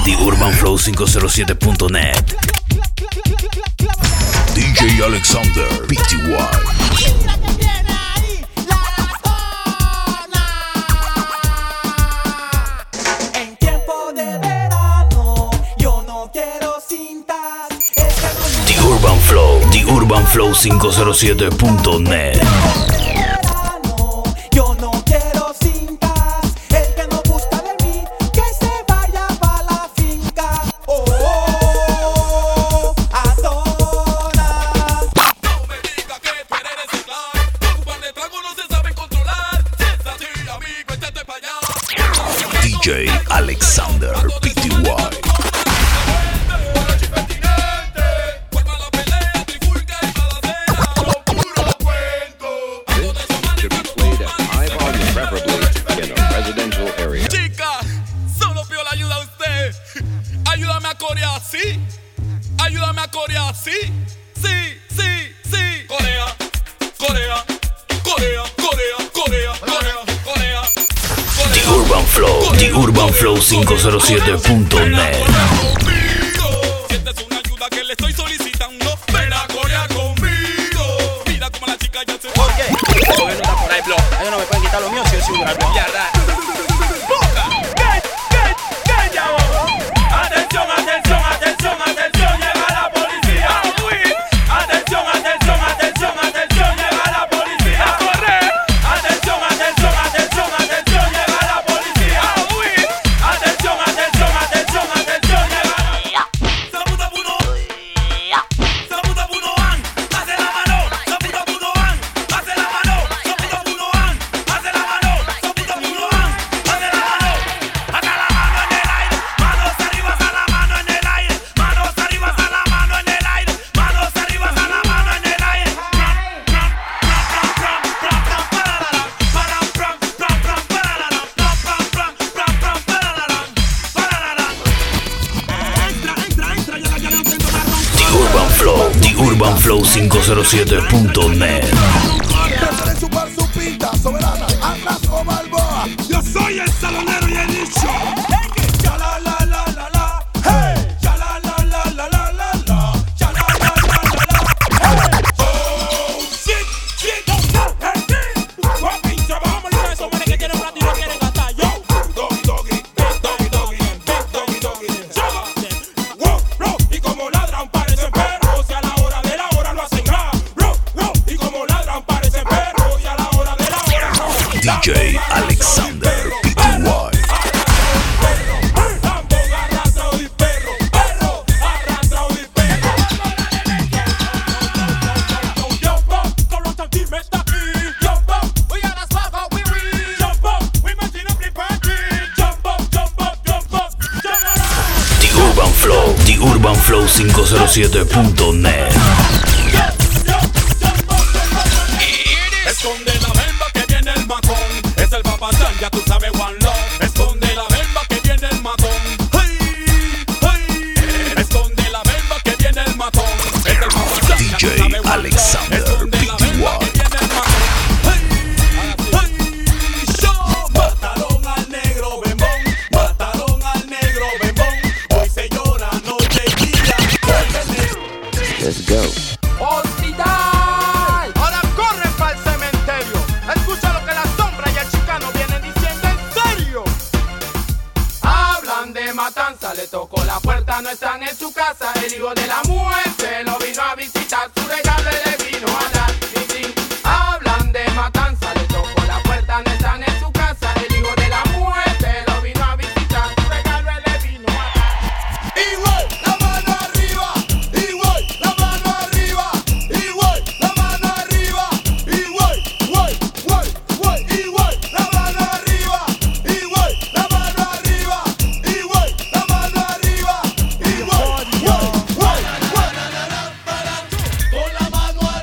TheUrbanFlow507.net. DJ Alexander Pty. TheUrbanFlow507.net. DJ Alexander Pty. Ayúdame a corear, sí, sí, sí, sí. Corea, Corea, Corea, Corea, Corea, Corea, Corea. TheUrbanFlow507.net. Sientes una ayuda que le estoy solicitando. Ven a corear conmigo. Mira como la chica ya se fue. Oye, el gobierno está por ahí, bro. Ellos no me pueden quitar lo mío si yo soy un gran mierda. Atención, atención, atención, atención, llega la policía. Atención, atención, atención, atención, llega la policía. A correr. Atención, atención, atención, atención, llega la policía. Atención, atención, atención, atención, llega. Sabuta puno. Sabuta puno van. Hace la mano. Sabuta puno van. Hace la mano. Sabuta puno van. Hace la mano. Sabuta puno van. Hace la mano. Haga la mano en el aire. Manos arriba, hasta la mano en el aire. Manos arriba, hasta la mano en el aire. Manos arriba, hasta la mano en el aire. TheUrbanFlow507.net. Prefieren chupar su pinta, soberana, Atlas o Balboa. Yo soy el salonero y el nicho. Ya la la la la la, hey. Ya la la la la la la la. Ya la la la la la, hey. Oh shit, shit, hey. Pinche, vamos a esos manes que tienen plata y no quieren gastar. Yo, doggy doggy, doggy doggy, doggy doggy. Wow, wow, y como ladran parecen perros y a la hora de la hora lo hacen ra. Wow, wow, y como ladran parecen perros y a la hora de la hora no. DJ Alexander Pty. TheUrbanFlow507.net. Esconde la bemba que viene el matón. Es el papazán, ya tú sabes, one love. Esconde la bemba que viene el matón. Hey, hey. Esconde la bemba que viene el matón. Es el papazán, ya tú DJ sabes, one love. Alexander Esconde la bemba que viene el matón. Hey, hey. Show. Mataron al negro bembón. Mataron al negro bembón. Hoy se llora noche y día. Let's go. ¡Hospital! Ahora corren para el cementerio. Escucha lo que la sombra y el chicano vienen diciendo en serio. Hablan de matanza, le tocó la puerta, no están en su casa. El hijo de la muerte lo vino a visitar, su regalo le vino a dar. Tin, tin. Hablan de matanza, le tocó la puerta, no están en su casa. El hijo de la muerte lo vino a visitar, su regalo le vino a dar. Igual, la mano arriba, igual, la mano arriba, igual, la mano arriba, igual, igual, igual, igual, la mano arriba, igual, la mano arriba, igual, la mano arriba, igual, igual, igual, igual. Con la mano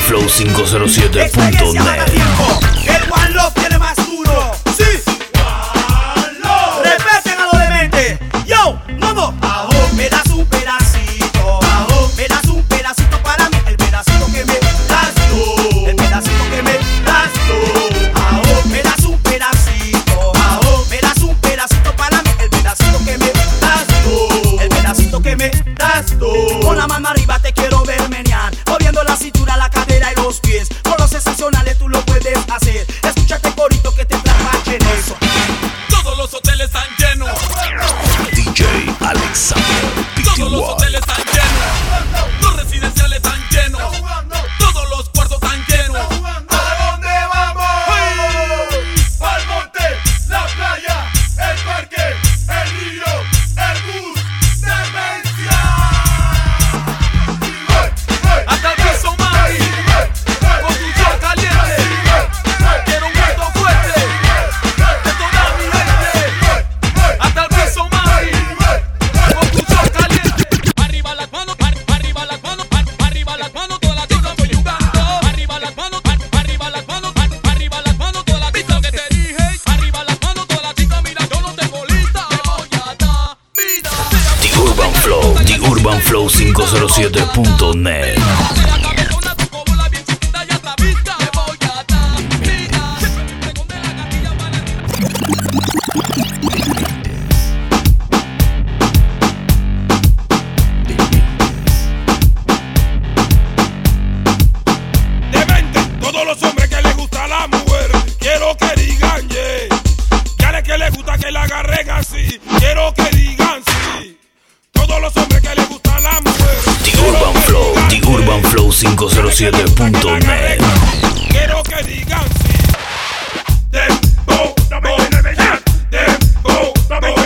UrbanFlow507.net. El One Love tiene más duro. Sí. One Love. Respeten a los dementes. Yo, vamos. Ajo, me das un pedacito. Ajo, me das un pedacito para mí. El pedacito que me das tú. El pedacito que me das tú. Ajo, me das un pedacito. Ajo, me das un pedacito para mí. El pedacito que me das tú. El pedacito que me das tú. Con la mano arriba te quiero ver menear, moviendo la cintura, la cadera y los pies. Con los sensacionales tú lo puedes hacer. Escúchate corito que te trabaje en eso. Todos los hoteles están llenos. DJ Alexander Todos los PTY. hoteles están llenos. Los residenciales están llenos. Todos los cuartos están llenos. ¿A dónde vamos? Al monte, la playa, el parque, el río, el bus, demencia. Hasta el piso más. Con tu show caliente. Quiero un grito fuerte de toda mi gente. Hasta el piso más. Con tu show caliente. Arriba las manos, arriba las manos, arriba las manos, todas las chicas estoy jugando. Arriba las manos, arriba las manos, arriba las manos, todas las chicas que te dije. Arriba las manos, todas las chicas, mira, yo no tengo lista. Te voy a dar vida. The Urban Flow, The UrbanFlow507.net. La cabezona, tu cóbola bien chiquita, ya está vista. Te voy a dar vida. Tengo de la gatilla para Demente, todos los hombres que les gusta la mujer, quiero que digan yeah. Dale que les gusta que la agarren así, quiero que digan sí. Todos los hombres que les gusta la mujer, The Urban Flow, The UrbanFlow507.net. quiero que digan sí. Dembow, dembow, dembow,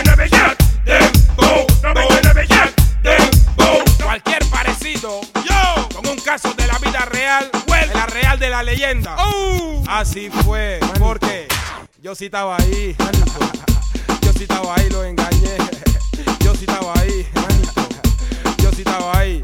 dembow. Cualquier parecido con un caso de la vida real, de la real de la leyenda. Así fue, porque yo sí estaba ahí. Yo sí estaba ahí, lo engañé. Yo sí estaba ahí. Yo sí estaba ahí.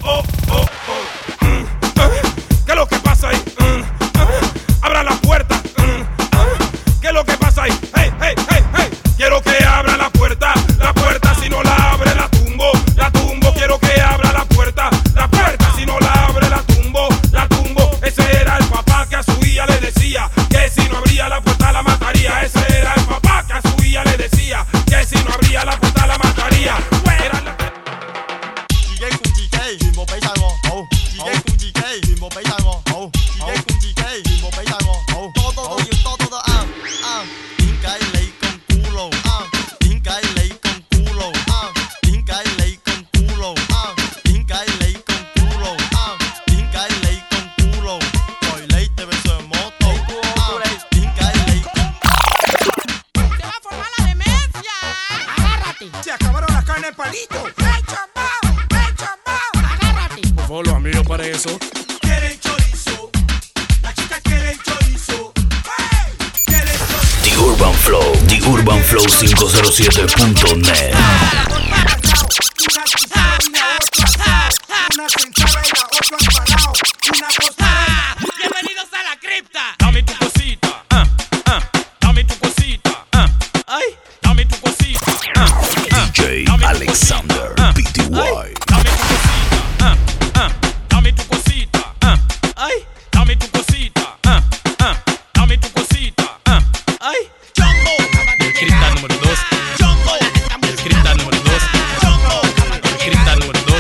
¿Qué es lo que pasa ahí? Abra la puerta. ¿Qué es lo que pasa ahí? Hey, hey, hey, hey. Quiero que abra la puerta. La puerta, si no la abre, la tumbo. La tumbo, quiero que abra la puerta. La puerta, si no la abre, la tumbo. La tumbo. Ese era el papá que a su hija le decía que si no abría la puerta la mataría. Ese era el papá que a su hija le decía que si no abría la puerta la mataría. Era la... 自己顧自己，全部俾晒我，好。自己顧自己，全部俾晒我，好。自己顧自己，全部俾晒我，好。多多都要，多多都啱啱。點解你咁古老？啱。點解你咁古老？啱。點解你咁古老？啱。點解你咁古老？啱。點解你咁古老？在你地位上摸到，啱。點解你咁？ ¡Te va a formar la demencia! ¡Agárrate! Se acabaron las carnes palito. ¡Ay, chambao! ¡Ay, chambao! ¡Agárrate! Por favor, los amigos para eso. Quieren chorizo. Las chicas quieren chorizo. ¡Hey! Quieren chorizo. The Urban Flow, The UrbanFlow507.net. Una sentada y la otra parado. Una cosa. ¡Bienvenidos a la cripta! Dame tu cosita. Dame tu cosita. Ay, dame tu cosita. DJ Alexander PTY. Dame tu cosita. Dame tu cosita. Ay, dame tu cosita. Dame tu cosita. Ay, ¡Chombo! el cripta número 2. ¡Chombo! El cripta número 2. ¡Chombo! El cripta número 2.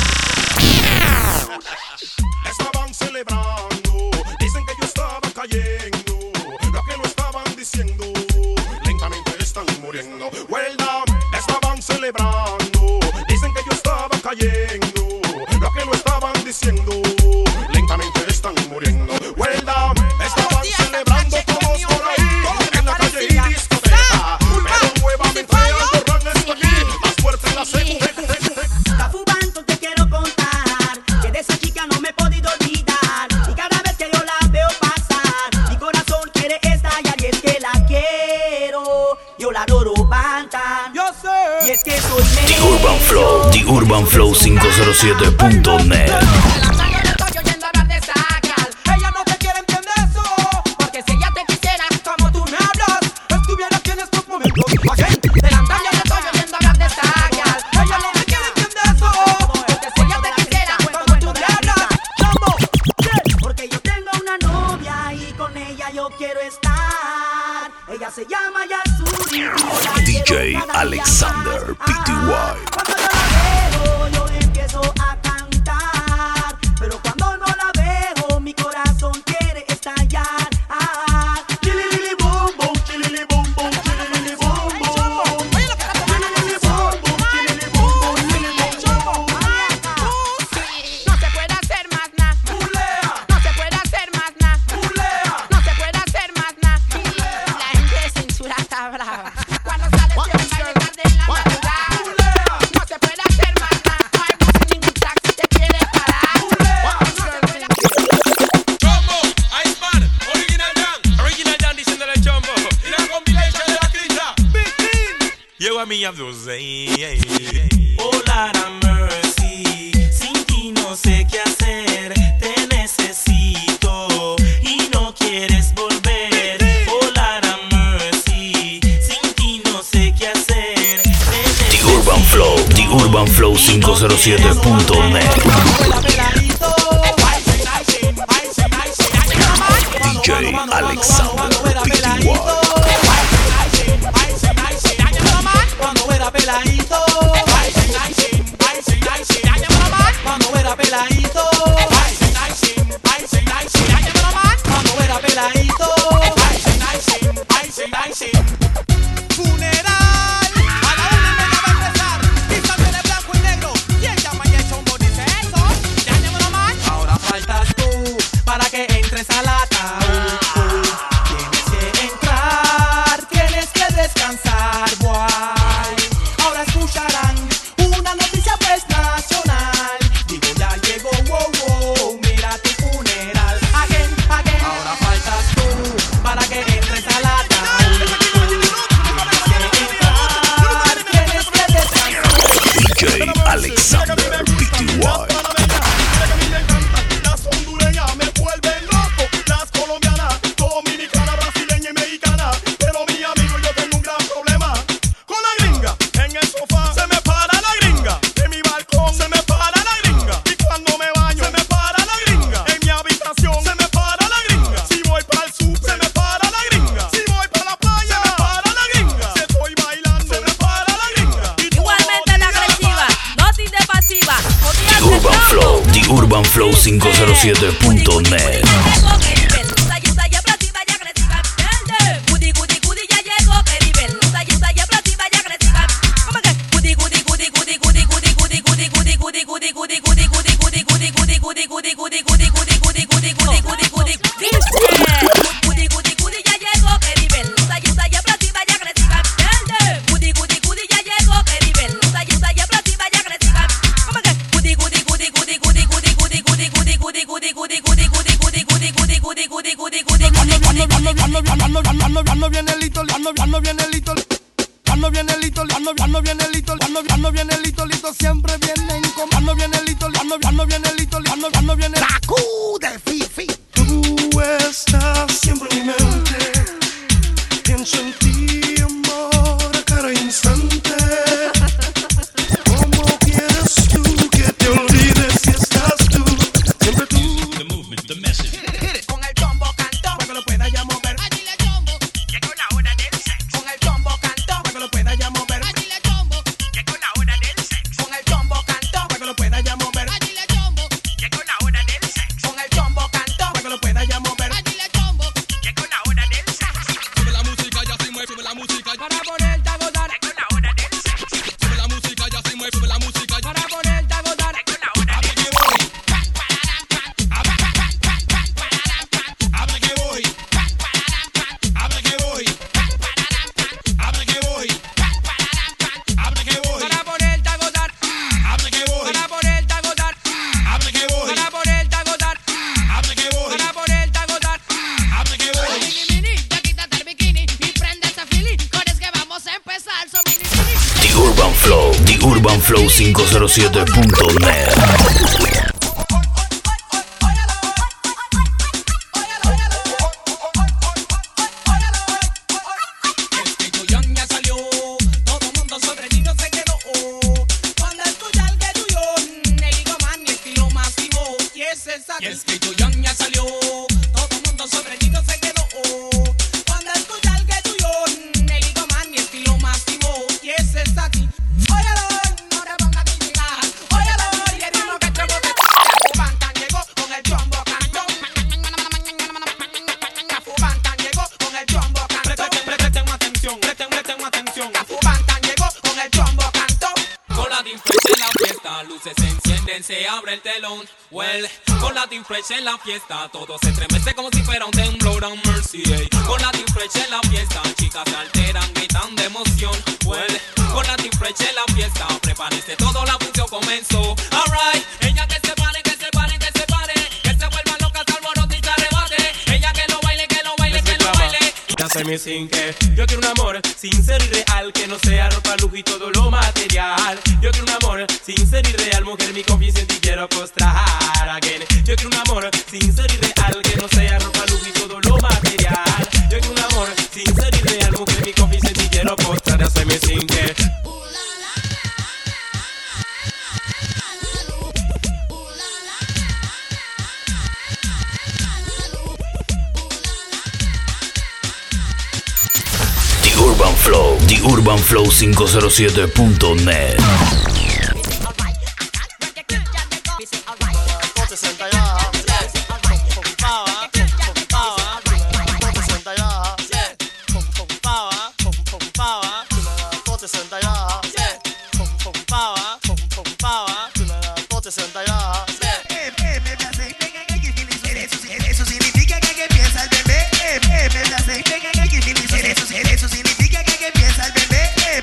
Estaban celebrando, dicen que yo estaba cayendo. Lo que no estaban diciendo, lentamente están muriendo. Well down, estaban celebrando, dicen que yo estaba cayendo. Lo que no estaban diciendo, lentamente están muriendo. Well down, estaban celebrando todos por ahí, en la calle y discoteca. Pero nuevamente Andorran está aquí, más fuerte en la segunda. Está fumando, te quiero contar que de esa chica no me he podido olvidar. Y cada vez que yo la veo pasar, mi corazón quiere estallar. Y es que la quiero, yo la adoro banta. Yo sé. Y es que soy The Urban Flow, The UrbanFlow507.net. Lanzando el rollo yendo a hablar de saca. Del andar yo le estoy oyendo hablar de esta gal. Ella no me quiere entender eso. Porque si ella te quisiera, como tú quieras. Porque yo tengo una novia y con ella yo quiero estar. Ella se llama Yasuri. DJ Alexander Pty. Cuando yo la veo, yo empiezo a cantar. Pero cuando no la veo, mi corazón quiere estallar. Chilili boom boom, chilili boom boom, chilili boom boom. Chilili boom boom, chilili boom boom, chilili boom boom. No se puede hacer más nada. No se puede hacer más nada. No se puede hacer más nada. La gente de cintura está brava. Cuando sale se va a llegar de la madrugada. No se puede hacer más nada. No hay bus ni ningún taxi te quiere parar. No se puede Chombo, Ice Man, Original Dan diciéndole Chombo. Y la combination de la crista, Big Dean. Llego a mi abduce. Oh, Lord have mercy, sin ti no sé qué hacer, te necesito y no quieres volver. Oh, Lord have mercy, sin ti no sé qué hacer, te The Urban Flow, TheUrbanFlow507.net. DJ Alexander Pty. Cuando era peladito, cuando era peladito, cuando era peladito, funeral, a la 1:30 va a empezar, písate de blanco y negro, y ella Maya Chombo dice eso, ahora faltas tú, para que entres al ataúd, tienes que entrar, tienes que descansar, boy, ahora escucharán una noticia pues nacional, digo ya llegó, wow, wow, mira tu funeral, again, ahora faltas tú, para que entres al ataúd, tienes que entrar, tienes que descansar. DJ Alexander Pty. Las hondureñas me vuelven loco, las colombianas, dominicanas, brasileñas y mexicanas. Pero mi amigo, yo tengo un gran problema con la gringa. En el sofá se me para la gringa, en mi balcón se me para la gringa, y cuando me baño se me para la gringa, en mi habitación se me para la gringa, si voy para el súper se me para la gringa, si voy para la playa se me para la gringa, si estoy bailando se me para la gringa. Igualmente de agresiva, dosis de pasiva. The Urban Flow, TheUrbanFlow507.net. Cuando viene lito, siempre viene en comando. Cuando viene lito, sacude fifi. Tú estás siempre en mi mente, pienso en ti, amor, a cada instante. ¿Cómo quieres tú que te olvides si estás tú? Siempre tú. The movement, the message. Con el chombo cantó, Para que lo pueda ya mover. dile chombo, Llegó la hora del sexo. con el chombo cantó, Para que lo pueda ya mover. dile chombo, Llegó la hora del sexo. con el chombo cantó, Para que lo pueda ya mover. dile chombo, Llegó la hora del sexo. con el chombo cantó, Para que lo pueda ya mover. dile chombo, Llegó la hora del sexo. Sube la música, ya se mueve, sube la música. para ponerte a gozar, Llegó la hora del sexo. Sube la música, ya se mueve, sube la música. para ponerte a gozar. Llegó la hora del sexo. Abre que voy. Abre que voy. Abre que voy. Abre que voy. Para ponerte a gozar, Abre que voy. para ponerte a gozar, Abre que voy. para ponerte a gozar, Abre que voy. para ponerte a gozar. Abre que voy. Mini, mini, ya quítate el bikini y prende esa fili. Con es que vamos a empezar, so mini, mini. The Urban Flow, TheUrbanFlow507.net. El Young ya salió Y es que Yoyon ya salió, todo el mundo sorprendido se quedó. Cuando escucha el que Yoyon, el higo man y estilo máximo, y ese está aquí. Óyalo, no te pongas a criticar. Óyalo, y el ritmo que te bote. Fubantan llegó con el chombo cantón. Fubantan llegó con el chombo cantón. Presten atención. Fubantan llegó con el chombo cantón. Con la Team Fresh en la fiesta, luces se encienden, se abre el telón. Well, con la Team Fresh en la fiesta, todo se estremece como si fuera un temblor, a mercy. Ey. Con la Team Fresh en la fiesta, chicas se alteran, gritan de emoción. Well, con la Team Fresh en la fiesta, prepárense, todo la función comenzó. Alright, ella que se pare, que se pare, que se pare, que se vuelva loca, se alborote y se arrebate. Ella que lo baile, que lo baile, que lo baile. Ya se me sinque. Yo quiero un amor sincero y real, que no sea ropa, lujo y todo lo material. Yo quiero un amor sincero y real, mujer, mi confianza en ti quiero postrar again. Yo quiero un amor sincero y real, que no sea ropa, lujo y todo lo material. Yo quiero un amor sincero y real, mujer, mi confianza en ti quiero postrar. Ya se me sinque. The Urban Flow 507.net. Eso significa que empieza el bebé. Eso significa que empieza el bebé.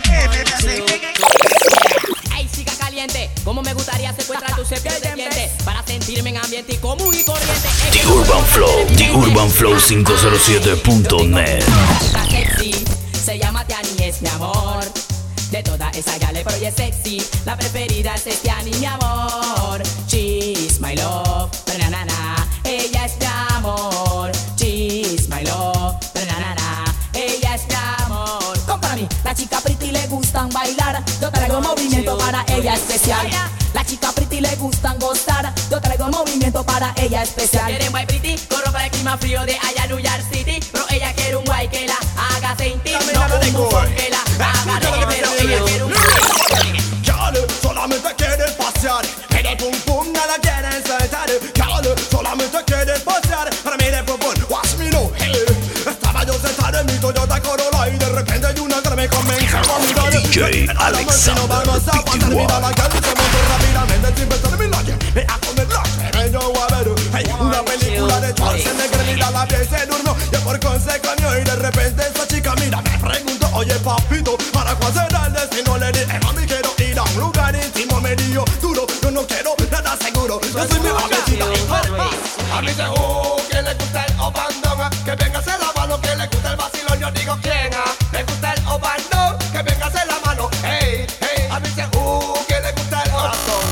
Ay, chica caliente, como me gustaría secuestrar tu cepillo de dientes para sentirme en ambiente común y corriente. The Urban Flow 507.net. Está sexy, se llama Tiani, es mi amor. De todas esas gales, pero ella es sexy. La preferida es Tiani, mi amor. She's my love, na na na. Ella es mi amor. She's my love, na na na. Ella es mi amor. Como para mí, la chica pretty le gustan bailar. Yo traigo movimiento para ella especial. La chica pretty le gustan gozar. Yo traigo movimiento para ella especial. Quieren guay pretty, corro para el clima frío de allá New York City. Pero ella quiere un guay que la haga sentir. No un bufón que la haga reír, pero ella quiere un Cale, solamente quiere pasear, pero el pum pum no la quiere soltar. Cale, solamente quiere pasear, para mí de pum pum, watch me no. Estaba yo sentado en mi Toyota Corolla y de repente hay una que me comenzó a mirar. DJ Alexander PTY. Mira la calle se montó rápidamente sin pensar en mi noche. Me a comer noche, me yo a ver una película de Schwarzenegger. Mira la vieja y se durmió y por consecuencia y de repente esa chica mira me preguntó, oye papito, ¿para cuál será el destino? Le dije, mami quiero ir a un lugar íntimo, medio duro, yo no quiero nada seguro. Yo soy mi vecina y a mí se que le gusta el obandón, que venga a hacer la mano, que le gusta el vacilón. Yo digo, ¿quién le gusta el obandón? Que venga a hacer la mano, hey, hey. A mí se que le gusta el obandón.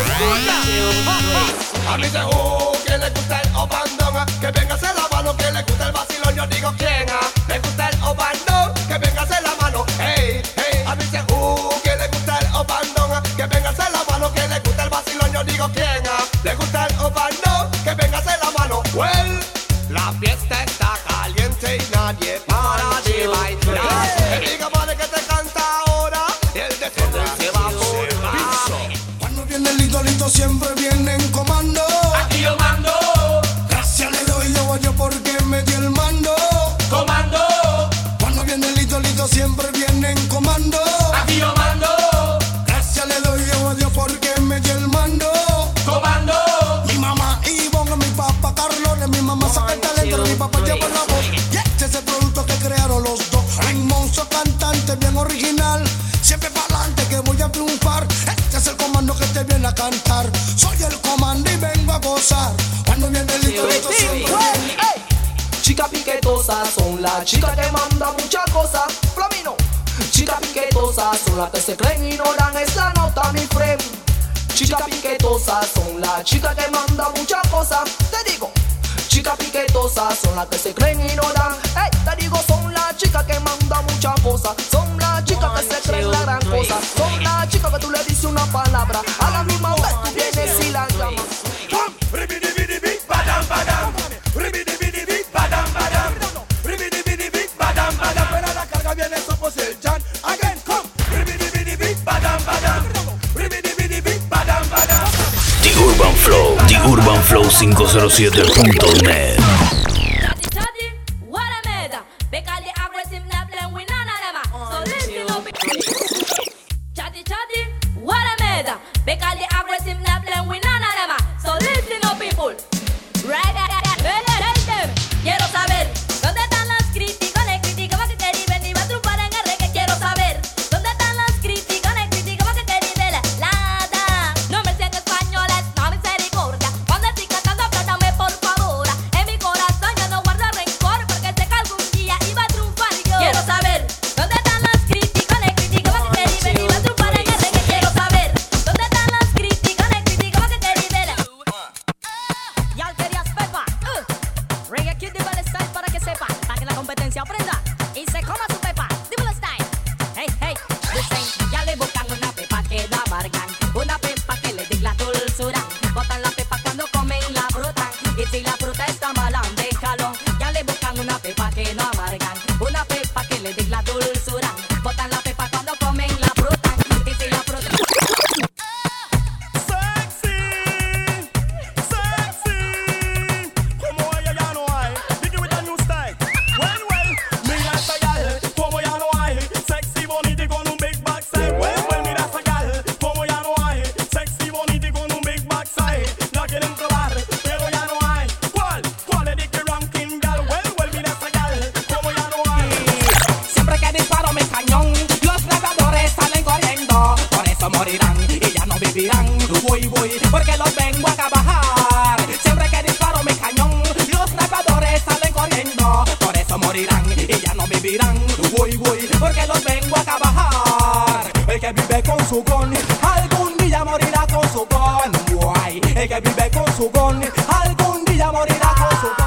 A mí se que le gusta el obandón, que venga a hacer la mano, que le gusta el vacilón. Yo digo, ¿quién le gusta el obandón? Que venga a hacer la mano, hey, hey. A mí se que le gusta el obandón, que venga a hacer la mano, que le gusta el vacilón. Yo digo, ¿quién le gusta el obandón? Que venga a hacer la mano. Well, la fiesta está caliente y nadie para de bailar. Que diga vale que te canta ahora y el desorden se va a formar. Cuando viene el idolito siempre viene en comando. Aquí yo mando, Gracias le doy yo porque me dio el mando. comando, Cuando viene el idolito siempre viene en comando. aquí yo mando, Gracias le doy yo a Dios porque me dio el mando. comando. Mi mamá Ivonne, mi papá Carlos, de mi mamá saca el talento, de mi papá lleva la voz. Y este es el producto que crearon los dos. Un monstruo cantante bien original, siempre para adelante que voy a triunfar. Este es el comando que te viene a cantar. Soy el comando y vengo a gozar. Cuando viene el idolito siempre viene. Chicas piquetosas son las chicas que mandan muchas cosas. Flamino. Chicas piquetosas son las que se creen y no dan esa nota, mi friend. Chicas piquetosas son las chicas que mandan muchas cosas. Te digo, chicas piquetosas son las que se creen y no dan. Hey, te digo, son las chicas que mandan muchas cosas. Son las chicas que se creen la gran cosa. Son las chicas que tú le dices una palabra, a la misma vez tú vienes y la llamas. TheUrbanFlow507.net. Quiero saber dónde están las críticas, que querí venir a triunfar en el reggae. Quiero saber dónde están las críticas, que querí ver nada. No me sean españoles, no misericordia. Cuando estoy cantando, aplátame por favor. En mi corazón yo no guardo rencor, porque sé que algún día iba a triunfar yo. Quiero saber dónde están las críticas, que querí venir a triunfar en el reggae. Quiero saber dónde están las críticas, que querí ver. Y al querías pepa, Reggae Kid dímelo style para que sepa, para que la competencia aprenda y se coma su pepa. Dímelo style. Hey, hey, dicen, ya le buscan una pepa que la amargan, una pepa que le dé la dulzura. Botan la pepa cuando comen la fruta, y si la fruta está mala, déjalo. Ya le buscan una pepa que no amargan, una pepa que le dé la dulzura. Botan la pepa cuando comen la fruta, y si la fruta... Siempre que disparo mi cañón, los depredadores salen corriendo. Por eso morirán y ya no vivirán. Voy, porque los vengo a acabar. Siempre que disparo mi cañón, los depredadores salen corriendo. Por eso morirán y ya no vivirán. Voy, porque los vengo a acabar. El que vive con su gun, algún día morirá con su gun. Guay. El que vive con su gun, algún día morirá con su gun.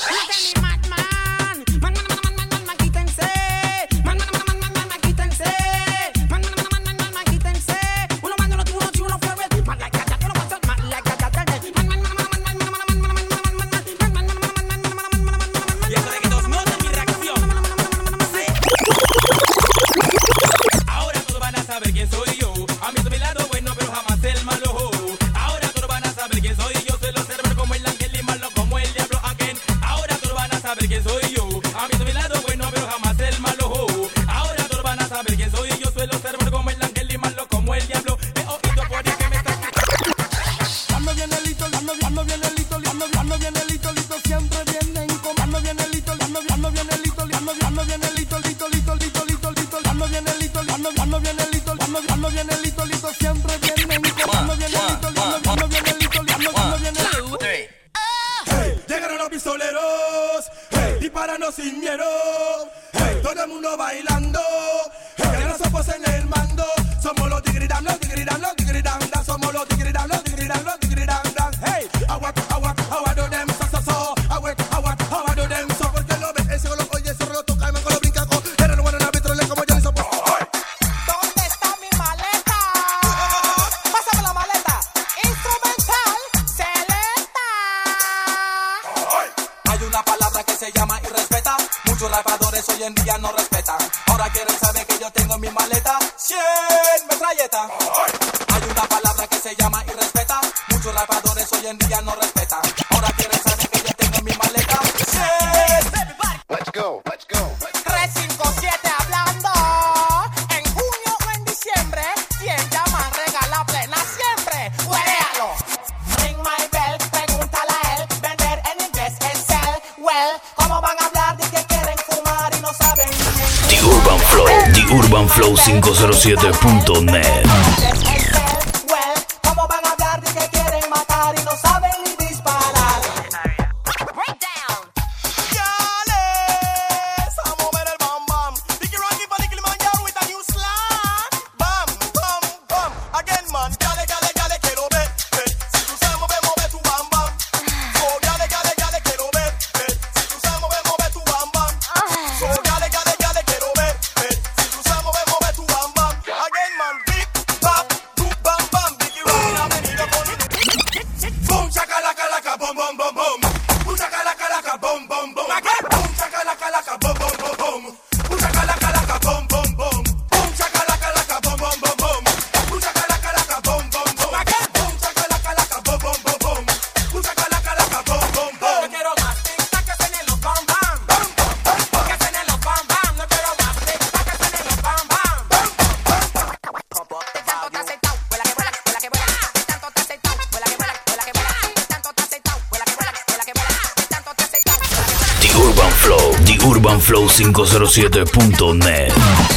Ahora todos van a saber quién soy yo. A mí soy mi lado bueno, pero jamás el malo. Ahora todos van a saber quién soy yo. Soy los cerberos como el ángel y malo como el diablo again. Ahora todos van a saber quién soy yo. A mí soy mi lado bueno, pero jamás el malo. Ahora todos van a saber quién soy yo. Soy los cerberos como el ángel y malo como el diablo. He oído por ahí que me están... Cuando viene el lito, cuando viene el lito, cuando viene el lito, siempre vienen con. Cuando viene el lito, cuando viene el lito, cuando viene el lito, cuando viene el lito, cuando viene el lito, cuando viene el lito, siempre vienen con. Cuando viene el lito, cuando viene el lito, cuando viene el lito. Hey, llegaron los pistoleros, hey, disparando sin miedo, hey, todo el mundo bailando, hey, que no somos en el mando, somos los tigridan, somos los tigridan, hey, I do them so, I do them so, porque lo ves, eso lo oye, eso lo toca, y me lo brinca con, era no van a vitrole como yo hizo. ¿Dónde está mi maleta? Pásame la maleta. Instrumental selecta. Hay una palabra que se llama irrespeta. Muchos rapadores hoy en día no respetan. Ahora quieren saber que yo tengo en mi maleta 100 metralletas. Hay una palabra que se llama irrespeta. Muchos rapadores hoy en día no respetan. Ahora quieren saber que yo tengo en mi maleta 100. Let's go. 357 hablando. En junio o en diciembre, quien llama regala plena siempre. Huélealo. Ring my bell, pregúntale a él. Vender en inglés es sell. Well, ¿cómo van a hablar de que quieren fumar y no saben ni en TheUrbanFlow507.net. Well, ¿cómo van a hablar de que quieren matar y no saben ni disparar? Breakdown. Yales, a mover el bam bam. Dicky Rocky for the Kilimanjaro with a new slang. Bam, bam, bam. Again man, gale, quiero ver. Si tú sabes mover tu bam bam. So gale, quiero ver. Si tú sabes mover tu bam bam. So gale, quiero ver. Si tú sabes mover tu bam bam. Again man, big bap. TheUrbanFlow507.net.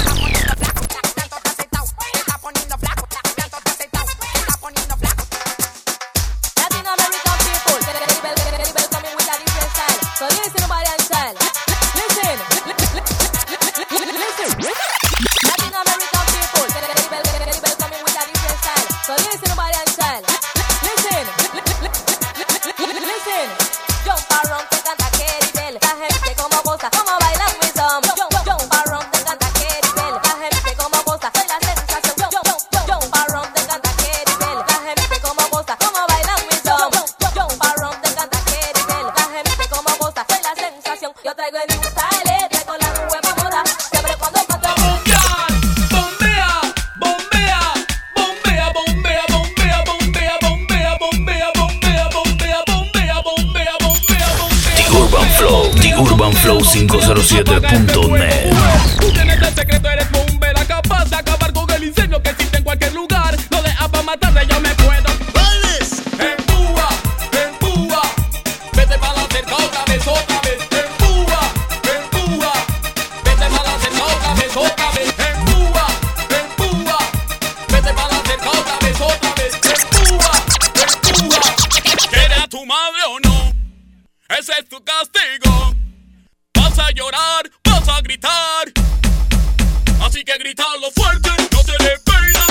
TheUrbanFlow507.net. Tú tienes el secreto, eres bombera, capaz de acabar con el incendio que existe en cualquier lugar. No dejas para matarle, yo me puedo. Empúa, empúa, vete para la cerca otra vez, otra vez. Empúa, empúa, vete para la cerca otra vez, otra vez. Empúa, empúa, vete para la cerca otra vez, otra vez. Empúa, empúa. ¿Quiere a tu madre o no? Ese es tu castigo. Vas a llorar, vas a gritar. Así que grítalo fuerte, no te dé pena.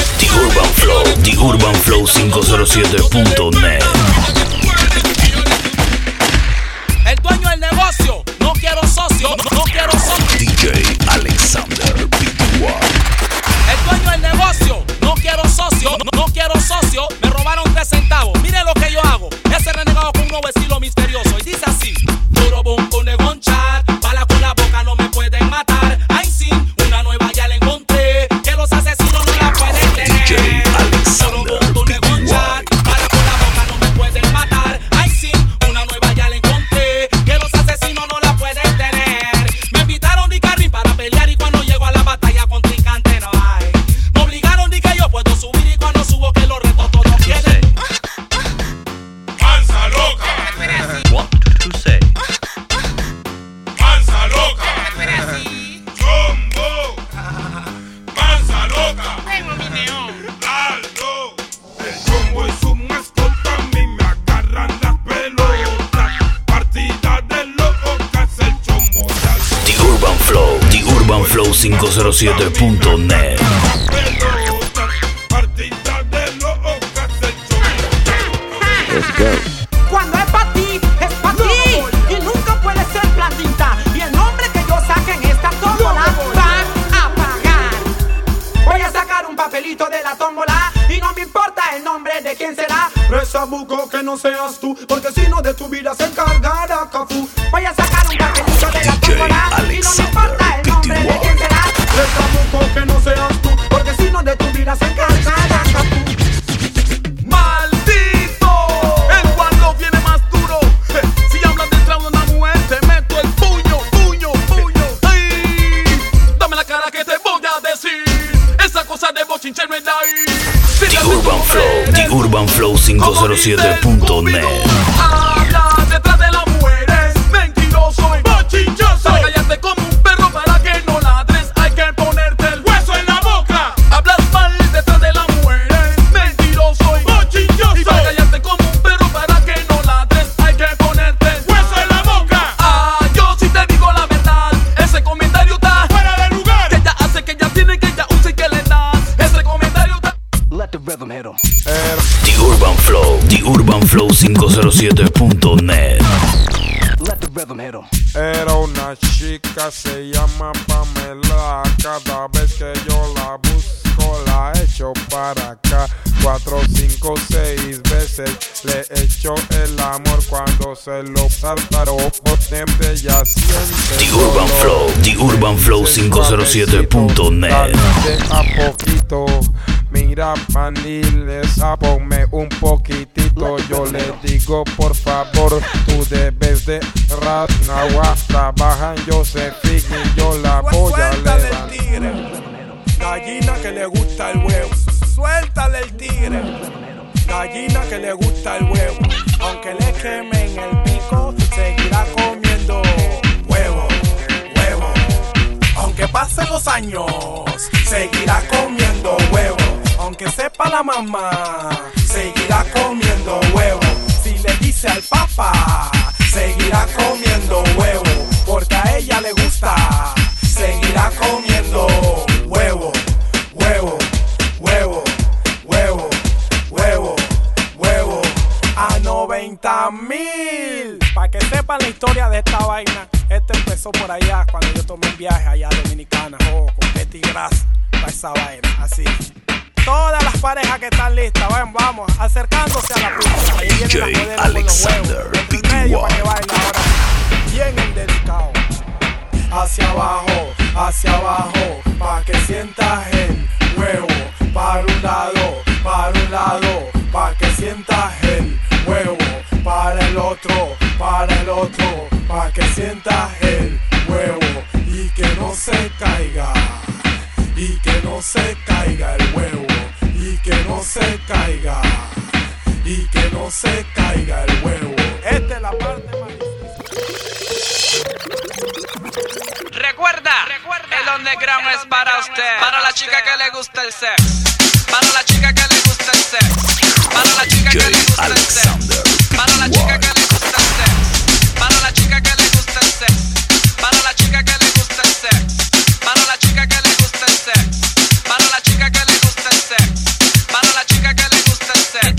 TheUrbanFlow507.net. El dueño del negocio, no quiero socio, no quiero socio. DJ Alexander P.Y. El dueño del negocio, no quiero socio, no quiero socio. Me robaron 3 centavos, mire lo que yo hago. Ese renegado con un nuevo estilo misterioso. Y dice así: puro bombo de gonchar, bala con la boca no me pueden matar. Ay sí, una nueva ya la encontré, que los asesinos no la pueden tener. DJ Alexander P.Y. Bala con la boca no me pueden matar. Ay sí, una nueva ya la encontré, que los asesinos no la pueden tener. Me invitaron de carrín para pelear y cuando llego a la batalla contrincante no hay. Me obligaron de que yo puedo subir y cuando subo que los retos todos quieren. Mansa loca. What to say? Mansa loca. Chombo. Mansa loca. Aldo. El chombo y su mascota a mí me agarran las pelotas. Partida de locas, el chombo ya TheUrbanFlow507.net. pelotas. Partida de locas, el chombo. Let's go. Cuando es pa' ti, es pa' ti. Y nunca puede ser platita. Y el nombre que yo saque en esta tómbola va a pagar. Voy a sacar un papelito de la tómbola y no me importa el nombre de quién será. Reza buco que no seas tú, porque si no de tu vida se encargará Cafú. Voy a sacar un papelito de la tómbola y no me importa el nombre de quién será. Reza buco que no seas tú, porque si no de tu vida se encargará Cafú. ¡Maldito! El cuando viene más duro. Si hablas de trauma de una mujer, te meto el puño, puño, puño. ¡Ay! Dame la cara que te voy a decir. Esa cosa de bochinche no es de ahí. TheUrbanFlow507.net. Habla detrás de las mujeres, mentiroso y bochinchoso. Cállate como un perro para que no ladres. Hay que ponerte el hueso en la boca. Hablas mal detrás de las mujeres, mentiroso y bochinchoso. Y cállate como un perro para que no ladres. Hay que ponerte el hueso en la boca. Ah, yo sí te digo la verdad. Ese comentario está fuera de lugar. Que ella hace, que ella tiene, que ella usa y que le das. Ese comentario está. Let the rhythm hit 'em. TheUrbanFlow507.net. Let the rhythm hit 'em. Era una chica, se llama Pamela. Cada vez que yo la busco, la echo para acá. 4, 5, 6 veces le echo el amor cuando se lo tartaro. Potente ya siente. TheUrbanFlow507.net. A poquito, mira Vanilla, ponme un poquitito. Yo le digo por favor, tú debes de Rasnawa. Trabaja en Josephine y yo la voy a Suéltale el levantar. tigre, gallina que le gusta el huevo. Suéltale el tigre, gallina que le gusta el huevo. Aunque le quemen el pico, seguirá comiendo huevo. pasen los años, seguirá comiendo huevo. Aunque sepa la mamá, seguirá comiendo huevo. Si le dice al papá, seguirá comiendo huevo. Porque a ella le gusta, seguirá comiendo huevo, huevo, huevo, huevo, huevo, huevo. A 90,000. Para que sepan la historia de esta vaina, esto empezó por allá cuando yo tomé un viaje allá a Dominicana. Oh, con Betty Grass, para esa vaina, así. Todas las parejas que están listas, vamos, acercándose a la pista. Ahí viene la modelo Alexander con los huevos, en el medio para que baile ahora. Bien en dedicado. Hacia abajo, pa' que sientas el huevo. Para un lado, pa' que sientas el huevo. Para el otro, pa' que sientas el huevo. Y que no se caiga, y que no se caiga el huevo. Y que no se caiga, y que no se caiga el huevo. Esta es la parte más difícil. Recuerda, el underground es para usted. Para la chica que le gusta el sex. Para la chica que le gusta el sex. Para la chica que le gusta el sex. Para la chica que le gusta el sex. Para la chica que le gusta el sex. Para la chica que le gusta el sex. Para la chica que le gusta el sex. Para la chica que le gusta el sex. Para la chica que le gusta el sex.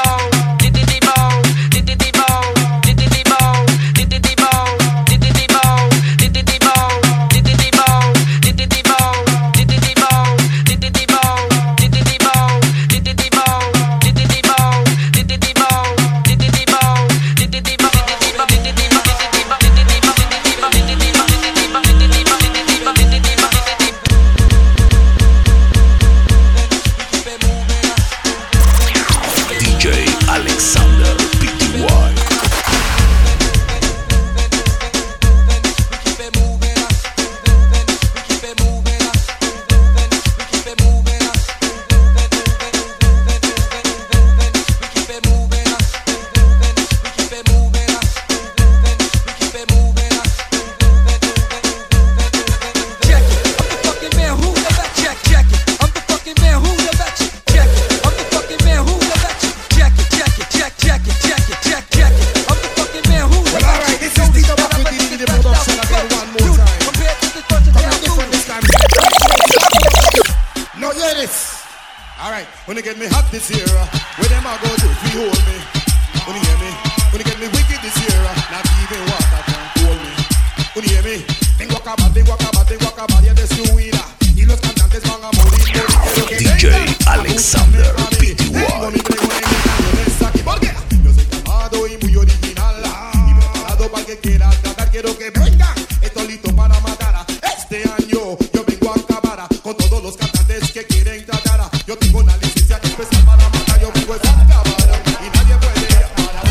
When you get me hot this year, where them I go do if you hold me? When you hear me? When you get me wicked this year, not even water can hold me. When you hear me? Think walk about, yeah, there's no winner. Y los cantantes van a morir. DJ Alexander Pty. Porque yo soy calmado y muy original. Y preparado para que quiera tratar, quiero que vengan. Estoy listo para matar. Este año yo vengo a acabar con todos los cantantes que quieren tratar. Yo tengo una licencia que especial para matar. Yo vengo a acabar y nadie puede parar.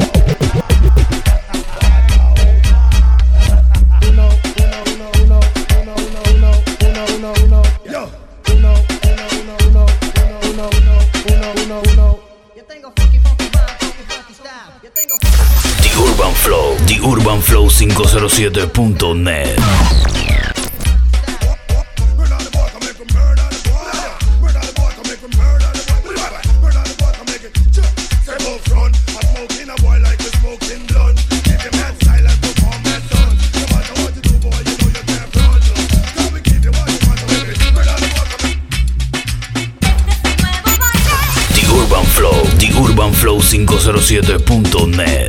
The Urban Flow 507.net. The Urban Flow 507.net.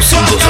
Causando